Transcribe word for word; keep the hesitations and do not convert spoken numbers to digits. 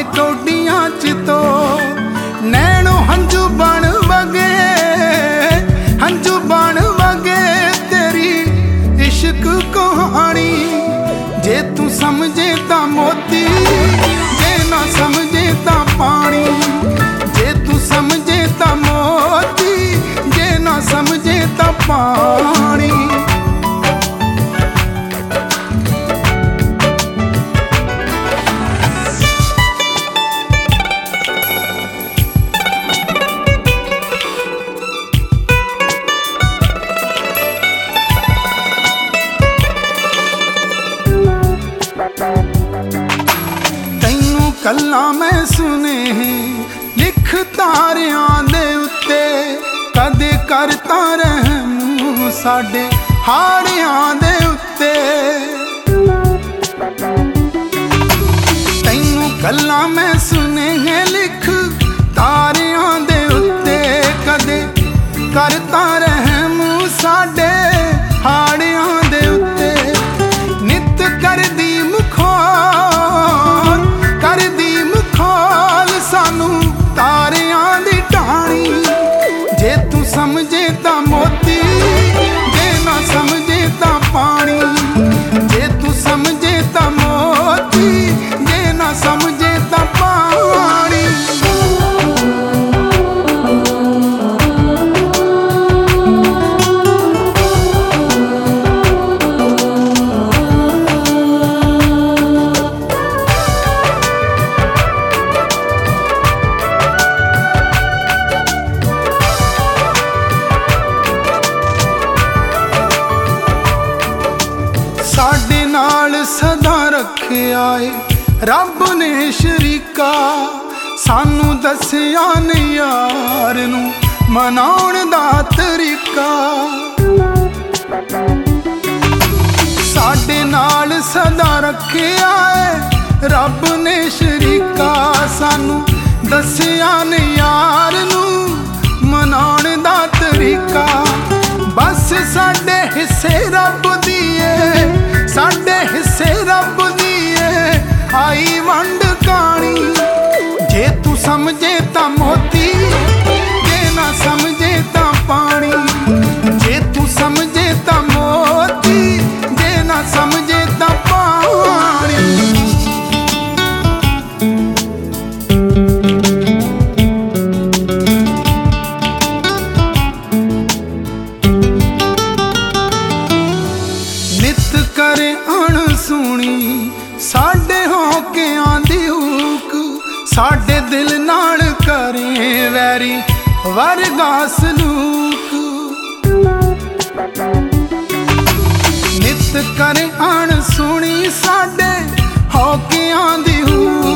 कौडियां च तो नैनो हंजू बन वगे, हंजू बन वगे तेरी इश्क कहानी। जे तू समझे ता मोती, जे ना समझे ता पानी। जे तू समझे ता मोती, जे ना समझे ता पानी। तैनू कल्ला मैं सुने लिख तारियां दे उत्ते, कदे करता रहम साडे हाड़ियां दे उत्ते। तैनू कल्ला मैं सुने लिख तारियां दे उत्ते, कदे करता रहम साडे हाड़ियां दे उत्ते। नित करदी मुखौल, करदी मुखौल सानू तारियां दी टाणी। जे तू समझे ता मोती, जे ना समझे ता पानी। जे तू समझे ता मोती, जे ना समझे ता पानी। साडे नाल सदा रखिया है रब ने शरीका, सानू दसिया ने यार नू मनाउण दा तरीका। साडे नाल सदा रखिया है रब ने शरीका, सानू दसिया ने यार नू मनाउण दा तरीका। बस साडे हिस्से रब दिए, साडे हिस्से रब दिए आई वंड कानी। जे तू समझे ता मोती, जे ना समझे ता पानी। जे तू समझे ता मोती, जे ना समझे ता पानी। करे अण सुनी साडे होके आंदी हुक, साडे दिल नाल करे वैरी वर्गा सलूक। नित करे अण सुनी साडे होके आंदी हुक,